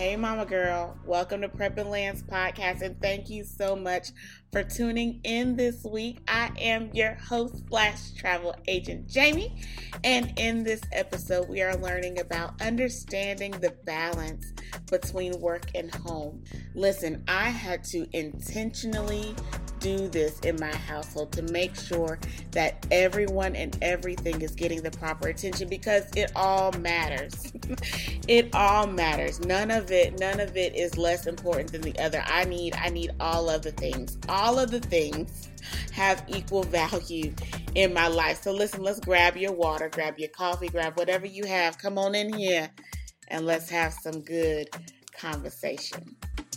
Hey, Mama Girl. Welcome to Prep and Lance Podcast, and thank you so much for tuning in this week. I am your host / travel agent, Jamie, and in this episode, we are learning about understanding the balance between work and home. Listen, I had to intentionally do this in my household to make sure that everyone and everything is getting the proper attention because it all matters. It all matters. None of it is less important than the other. I need all of the things. All of the things have equal value in my life. So listen, let's grab your water, grab your coffee, grab whatever you have. Come on in here and let's have some good conversation.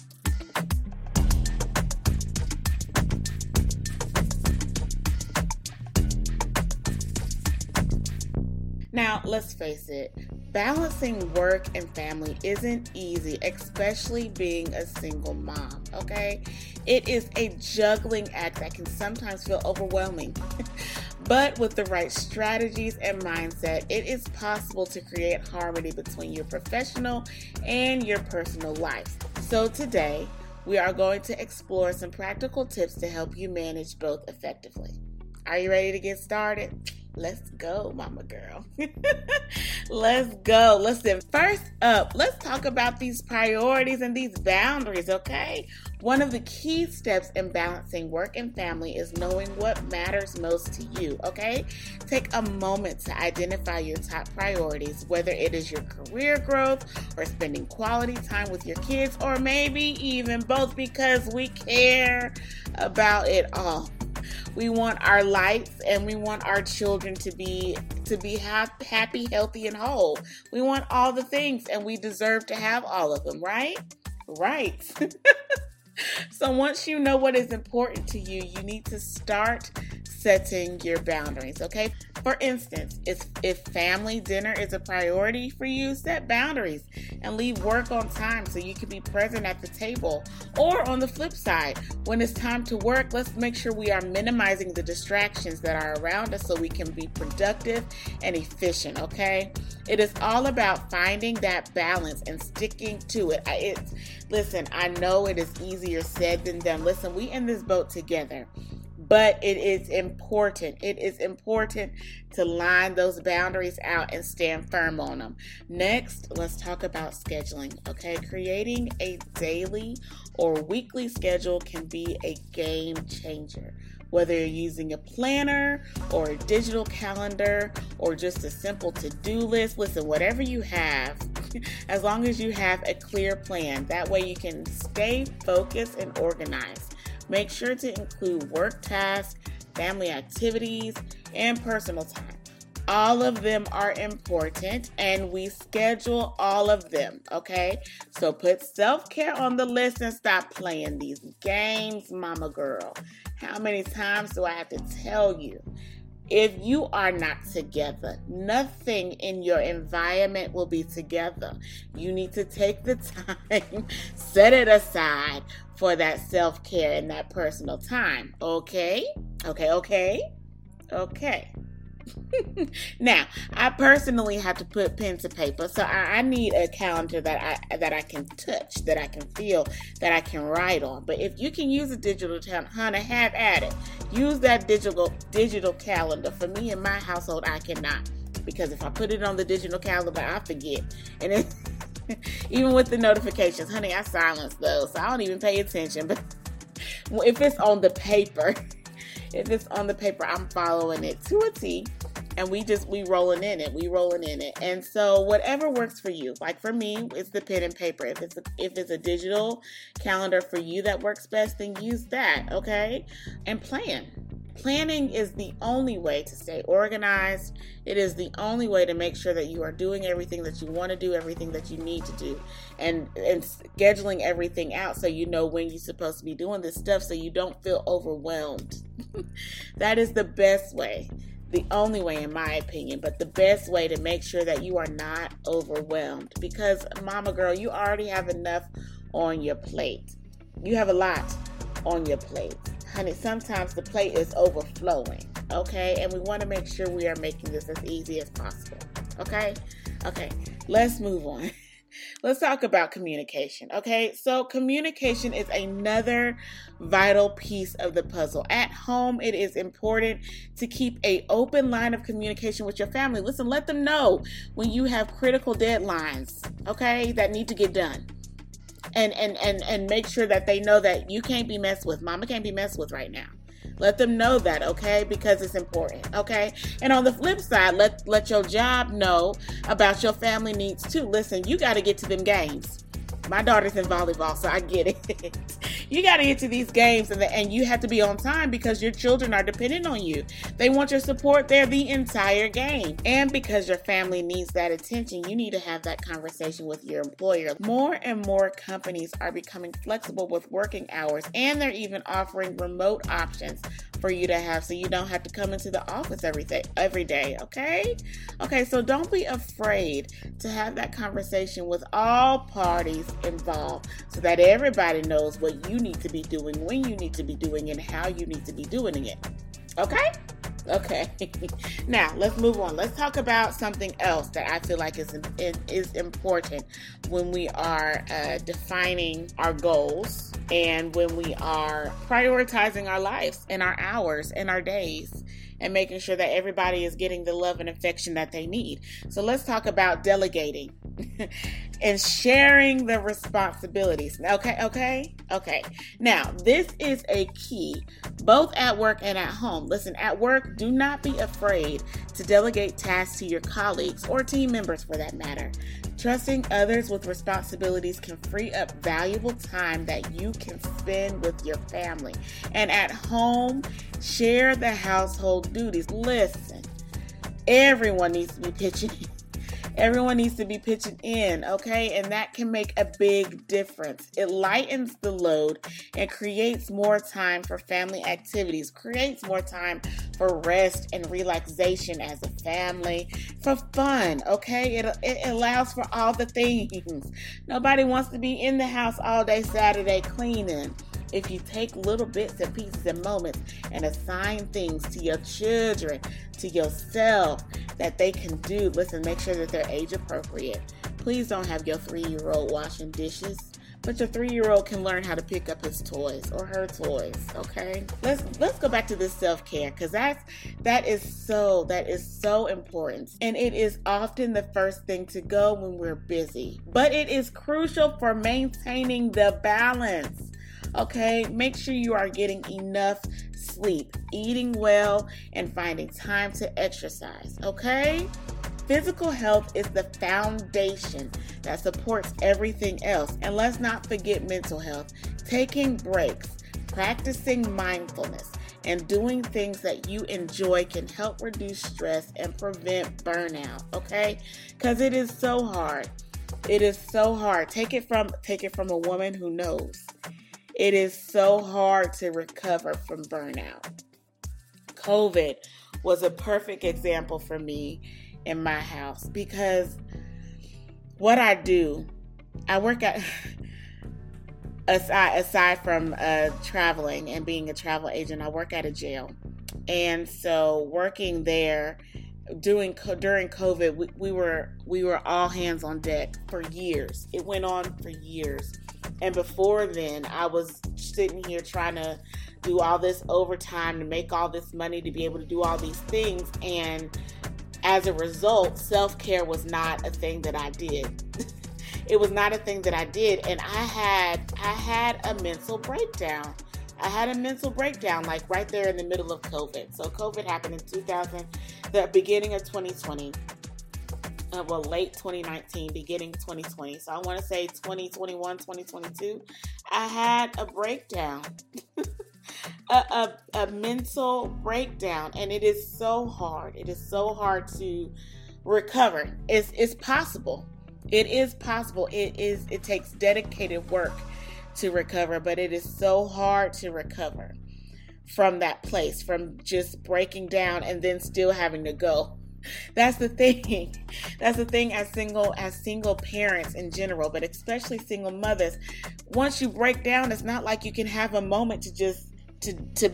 Now, let's face it, balancing work and family isn't easy, especially being a single mom, okay? It is a juggling act that can sometimes feel overwhelming. But with the right strategies and mindset, it is possible to create harmony between your professional and your personal life. So today, we are going to explore some practical tips to help you manage both effectively. Are you ready to get started? Let's go, Mama Girl. Let's go. Listen, first up, let's talk about these priorities and these boundaries, okay? One of the key steps in balancing work and family is knowing what matters most to you, okay? Take a moment to identify your top priorities, whether it is your career growth or spending quality time with your kids, or maybe even both, because we care about it all. We want our lives and we want our children to be happy, healthy, and whole. We want all the things and we deserve to have all of them, right? Right. So once you know what is important to you, you need to start setting your boundaries, okay? For instance, if family dinner is a priority for you, set boundaries and leave work on time so you can be present at the table. Or on the flip side, when it's time to work, let's make sure we are minimizing the distractions that are around us so we can be productive and efficient, okay? It is all about finding that balance and sticking to it. Listen, I know it is easier said than done. Listen, we in this boat together. But it is important. It is important to line those boundaries out and stand firm on them. Next, let's talk about scheduling, okay? Creating a daily or weekly schedule can be a game changer. Whether you're using a planner or a digital calendar or just a simple to-do list, listen, whatever you have, as long as you have a clear plan, that way you can stay focused and organized. Make sure to include work tasks, family activities, and personal time. All of them are important, and we schedule all of them, okay? So put self-care on the list and stop playing these games, Mama Girl. How many times do I have to tell you? If you are not together, nothing in your environment will be together. You need to take the time, set it aside for that self-care and that personal time. Okay? Okay. Now, I personally have to put pen to paper, so I need a calendar that I can touch, that I can feel, that I can write on. But if you can use a digital calendar, honey, have at it. Use that digital calendar. For me in my household, I cannot, because if I put it on the digital calendar, I forget. And it, even with the notifications, honey, I silence those, so I don't even pay attention. But if it's on the paper, I'm following it to a T, and we rolling in it. And so whatever works for you. Like for me, it's the pen and paper. If it's a digital calendar for you that works best, then use that, okay? And plan. Planning is the only way to stay organized. It is the only way to make sure that you are doing everything that you want to do, everything that you need to do, and scheduling everything out so you know when you're supposed to be doing this stuff so you don't feel overwhelmed. That is the best way. The only way, in my opinion, but the best way to make sure that you are not overwhelmed. Because, Mama Girl, you already have enough on your plate. You have a lot on your plate. Honey, sometimes the plate is overflowing, okay? And we want to make sure we are making this as easy as possible, okay? Okay, let's move on. Let's talk about communication, okay? So communication is another vital piece of the puzzle. At home, it is important to keep an open line of communication with your family. Listen, let them know when you have critical deadlines, okay, that need to get done. And make sure that they know that you can't be messed with. Mama can't be messed with right now. Let them know that, okay? Because it's important, okay? And on the flip side, let your job know about your family needs too. Listen, you got to get to them games. My daughter's in volleyball, so I get it. You got to get to these games, and you have to be on time because your children are dependent on you. They want your support there the entire game. And because your family needs that attention, you need to have that conversation with your employer. More and more companies are becoming flexible with working hours, and they're even offering remote options for you to have, so you don't have to come into the office every day, okay? Okay, so don't be afraid to have that conversation with all parties involved so that everybody knows what you need to be doing, when you need to be doing, and how you need to be doing it. Okay? Okay. Now, let's move on. Let's talk about something else that I feel like is important when we are defining our goals and when we are prioritizing our lives and our hours and our days and making sure that everybody is getting the love and affection that they need. So let's talk about delegating and sharing the responsibilities. Okay. Now, this is a key, both at work and at home. Listen, at work, do not be afraid to delegate tasks to your colleagues or team members for that matter. Trusting others with responsibilities can free up valuable time that you can spend with your family. And at home, share the household duties. Listen, everyone needs to be pitching in. Everyone needs to be pitching in, okay? And that can make a big difference. It lightens the load and creates more time for family activities, creates more time for rest and relaxation as a family, for fun, okay? It allows for all the things. Nobody wants to be in the house all day Saturday cleaning. If you take little bits and pieces and moments and assign things to your children, to yourself, that they can do, listen, make sure that they're age appropriate. Please don't have your 3-year-old washing dishes, but your 3-year-old can learn how to pick up his toys or her toys, okay? Let's go back to this self-care, because that is so important. And it is often the first thing to go when we're busy. But it is crucial for maintaining the balance. Okay, make sure you are getting enough sleep, eating well, and finding time to exercise, okay? Physical health is the foundation that supports everything else. And let's not forget mental health. Taking breaks, practicing mindfulness, and doing things that you enjoy can help reduce stress and prevent burnout, okay? Because it is so hard. It is so hard. Take it from a woman who knows. It is so hard to recover from burnout. COVID was a perfect example for me in my house because what I do, I work at, aside from traveling and being a travel agent, I work at a jail. And so working there during COVID, we were all hands on deck for years. It went on for years. And before then, I was sitting here trying to do all this overtime to make all this money to be able to do all these things. And as a result, self-care was not a thing that I did. It was not a thing that I did. And I had a mental breakdown. I had a mental breakdown like right there in the middle of COVID. So COVID happened in the beginning of 2020. Late 2019, beginning 2020. So I want to say 2021, 2022. I had a breakdown, a mental breakdown, and it is so hard. It is so hard to recover. It's possible. It is possible. It takes dedicated work to recover, but it is so hard to recover from that place, from just breaking down and then still having to go. That's the thing. That's the thing as single parents in general, but especially single mothers. Once you break down, it's not like you can have a moment to just to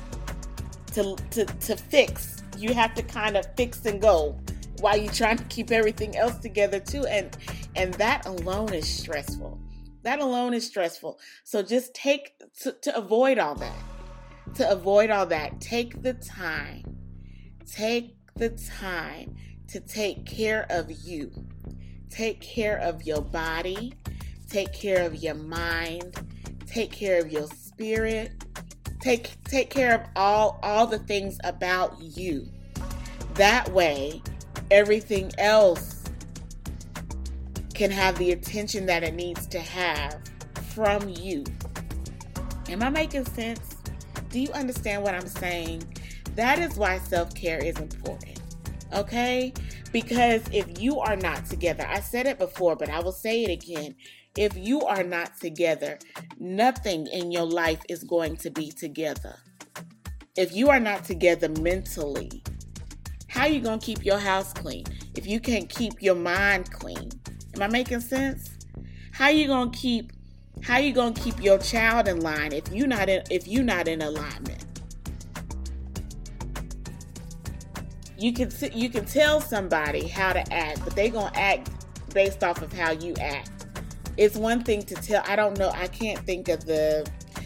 fix. You have to kind of fix and go while you're trying to keep everything else together too. And And that alone is stressful. That alone is stressful. So just to avoid all that. To avoid all that, take the time. Take the time to take care of you. Take care of your body. Take care of your mind. Take care of your spirit. Take care of all the things about you. That way, everything else can have the attention that it needs to have from you. Am I making sense? Do you understand what I'm saying? That is why self-care is important. Okay? Because if you are not together, I said it before, but I will say it again. If you are not together, nothing in your life is going to be together. If you are not together mentally, how are you going to keep your house clean if you can't keep your mind clean? Am I making sense? How are you going to keep your child in line if you're not in alignment? You can tell somebody how to act, but they're going to act based off of how you act. It's one thing to tell, I don't know, I can't think of the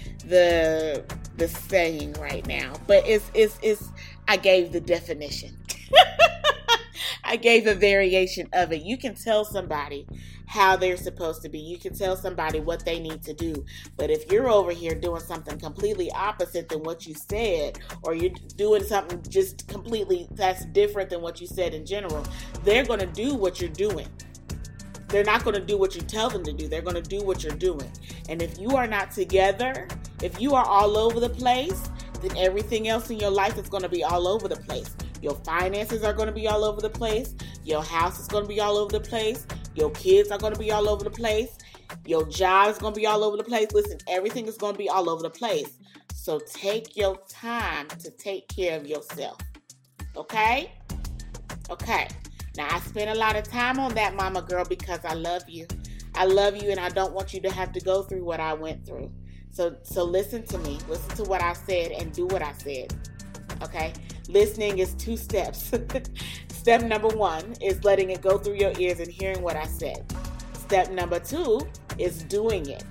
saying right now, but it's I gave the definition. I gave a variation of it. You can tell somebody how they're supposed to be. You can tell somebody what they need to do. But if you're over here doing something completely opposite than what you said, or you're doing something just completely that's different than what you said in general, they're going to do what you're doing. They're not going to do what you tell them to do. They're going to do what you're doing. And if you are not together, if you are all over the place, then everything else in your life is going to be all over the place. Your finances are going to be all over the place. Your house is going to be all over the place. Your kids are going to be all over the place. Your job is going to be all over the place. Listen, everything is going to be all over the place. So take your time to take care of yourself. Okay? Okay. Now, I spent a lot of time on that, mama girl, because I love you. I love you, and I don't want you to have to go through what I went through. So listen to me. Listen to what I said and do what I said. Okay? Listening is 2 steps. Step number 1 is letting it go through your ears and hearing what I said. Step number 2 is doing it.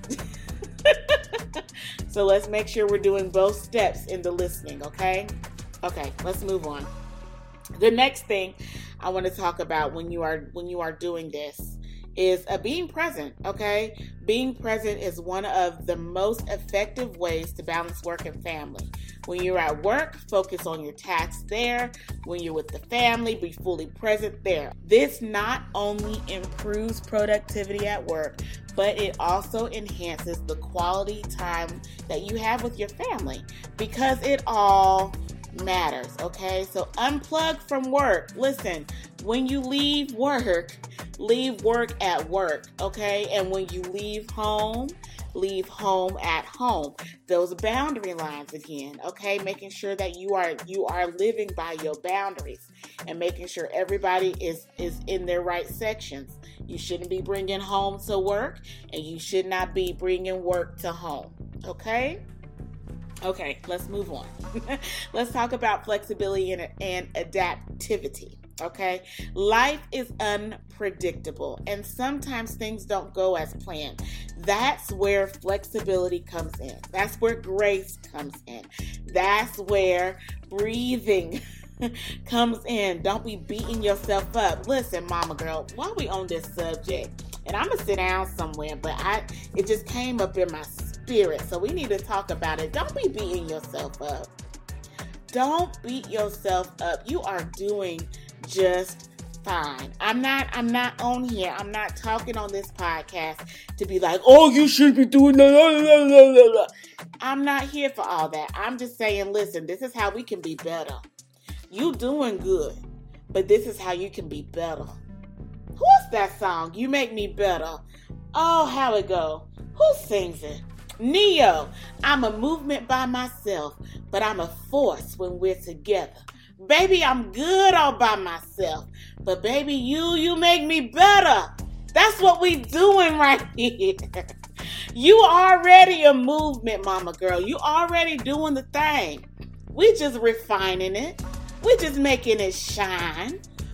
So let's make sure we're doing both steps in the listening, okay? Okay, let's move on. The next thing I want to talk about when you are doing this is being present, okay? Being present is one of the most effective ways to balance work and family. When you're at work, focus on your tasks there. When you're with the family, be fully present there. This not only improves productivity at work, but it also enhances the quality time that you have with your family, because it all matters, okay? So unplug from work. Listen, when you leave work at work, okay? And when you leave home at home. Those boundary lines again, okay? Making sure that you are living by your boundaries and making sure everybody is in their right sections. You shouldn't be bringing home to work, and you should not be bringing work to home, okay? Okay, let's move on. Let's talk about flexibility and adaptivity. Okay, life is unpredictable, and sometimes things don't go as planned. That's where flexibility comes in. That's where grace comes in. That's where breathing comes in. Don't be beating yourself up. Listen, mama girl, while we on this subject, and I'm gonna sit down somewhere, but it just came up in my spirit, so we need to talk about it. Don't be beating yourself up. Don't beat yourself up. You are doing just fine. I'm not on here. I'm not talking on this podcast to be like, oh, you should be doing that. I'm not here for all that. I'm just saying, listen, this is how we can be better. You doing good, but this is how you can be better. Who's that song? You Make Me Better. Oh, how it go? Who sings it? Neo. I'm a movement by myself, but I'm a force when we're together. Baby, I'm good all by myself, but baby, you make me better. That's what we doing right here. You already a movement, mama girl. You already doing the thing. We just refining it. We just making it shine.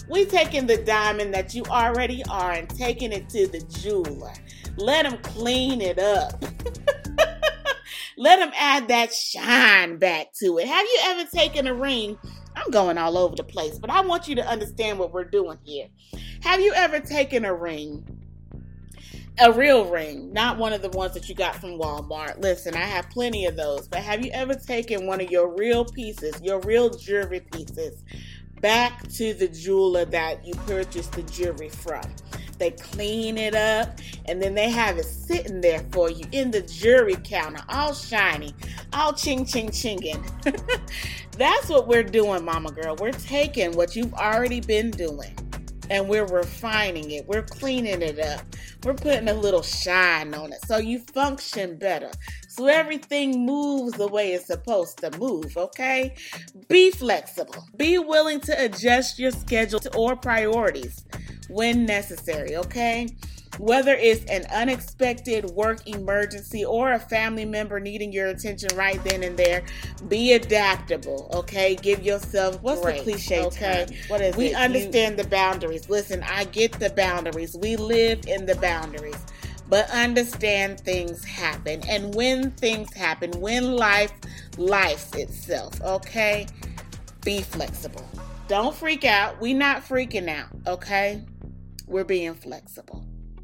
We taking the diamond that you already are and taking it to the jeweler. Let him clean it up. Let him add that shine back to it. Have you ever taken a ring? I'm going all over the place, but I want you to understand what we're doing here. Have you ever taken a ring? A real ring, not one of the ones that you got from Walmart. Listen, I have plenty of those, but have you ever taken one of your real pieces, your real jewelry pieces, back to the jeweler that you purchased the jewelry from? They clean it up, and then they have it sitting there for you in the jewelry counter, all shiny, all ching-ching-chinging. That's what we're doing, mama girl. We're taking what you've already been doing, and we're refining it. We're cleaning it up. We're putting a little shine on it so you function better. So everything moves the way it's supposed to move, okay? Be flexible. Be willing to adjust your schedule or priorities when necessary, okay? Whether it's an unexpected work emergency or a family member needing your attention right then and there, be adaptable, okay? Give yourself grace. What's the cliche, okay? What is we understand the boundaries. Listen, I get the boundaries. We live in the boundaries. But understand things happen. And when things happen, when life's itself, okay? Be flexible. Don't freak out. We're not freaking out, okay? We're being flexible.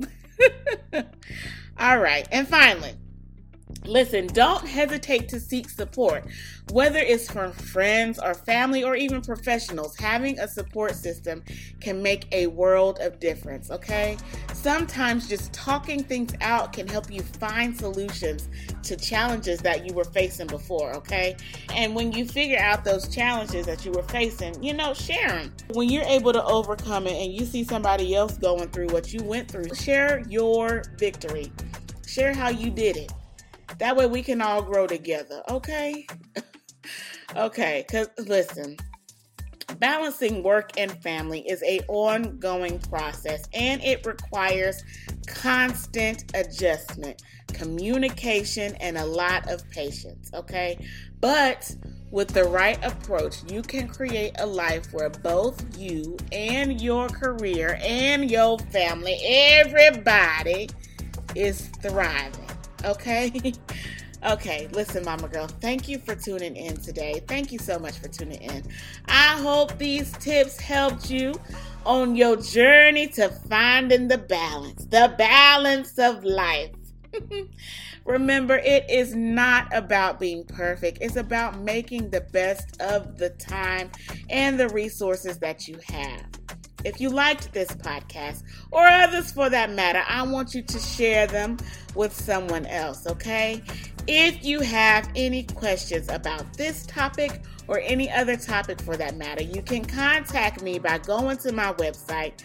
All right. And finally, listen, don't hesitate to seek support. Whether it's from friends or family or even professionals, having a support system can make a world of difference, okay? Sometimes just talking things out can help you find solutions to challenges that you were facing before, okay? And when you figure out those challenges that you were facing, share them. When you're able to overcome it and you see somebody else going through what you went through, share your victory. Share how you did it. That way we can all grow together, okay? Okay, because listen, balancing work and family is an ongoing process, and it requires constant adjustment, communication, and a lot of patience, okay? But with the right approach, you can create a life where both you and your career and your family, everybody is thriving, okay? Okay, listen, mama girl, thank you for tuning in today. Thank you so much for tuning in. I hope these tips helped you on your journey to finding the balance of life. Remember, it is not about being perfect. It's about making the best of the time and the resources that you have. If you liked this podcast, or others for that matter, I want you to share them with someone else, okay? If you have any questions about this topic or any other topic for that matter, you can contact me by going to my website,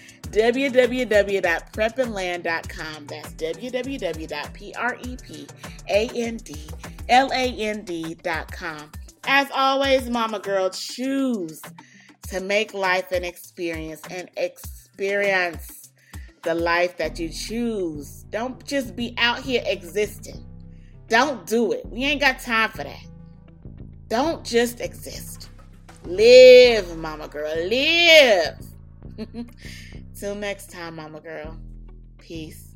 www.prepandland.com. That's www.prepandland.com. As always, mama girl, choose to make life an experience and experience the life that you choose. Don't just be out here existing. Don't do it. We ain't got time for that. Don't just exist. Live, mama girl. Live. Till next time, mama girl. Peace.